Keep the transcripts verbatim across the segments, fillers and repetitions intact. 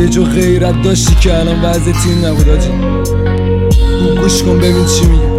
یه جو غیرت داشتی که الان وضعیت این نبود آجی. گوش کن ببین چی میگه.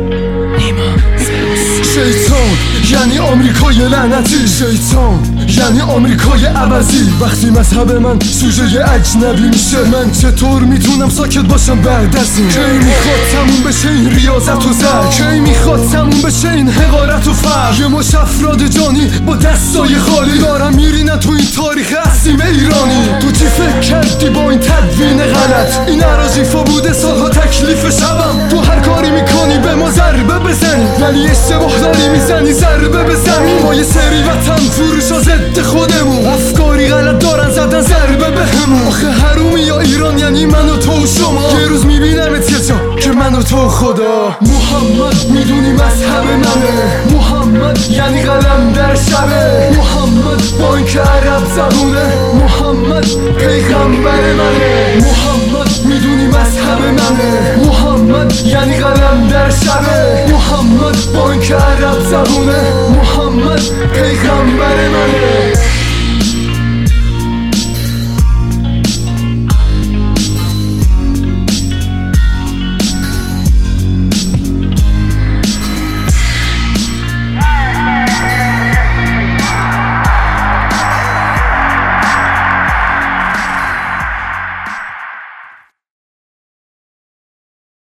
شیطان یعنی آمریکای لعنتی، شیطان یعنی آمریکای عوضی. وقتی مذهب من سوژه اجنبی میشه، من چطور میتونم ساکت باشم بعد از این؟ کی میخواد تموم بشه این ریاضت و زر؟ کی میخواد تموم بشه این حقارت و فقر؟ یه مش افراد جانی با دستای خالی دارم میرینن تو این تاریخ عظیم ایرانی. تو چی فکر کردی با این تدوین غلط؟ این اراجیفا بوده سالها تکلیف شبم. تو هر کاری میکنی به ما ضربه بزنی، ولی اشتباه داری میزنی ضربه به زمین. با یه سری وطن فروشا ضد خودمون، افکاری غلط دارن زدن ضربه بهمون. آخه حرومی یا ایران یعنی من و تو و شما. یه روز میبینمت یه جا که من و تو خدا. محمد میدونی مذهب منه، محمد یعنی قلم در شبه. محمد بانک عرب زبونه، محمد پیغمبر منه. محمد میدونی مذهب منه، محمد یعنی قلم در شبه. محمد بانک عرب زبونه، محمد پیغمبر منه.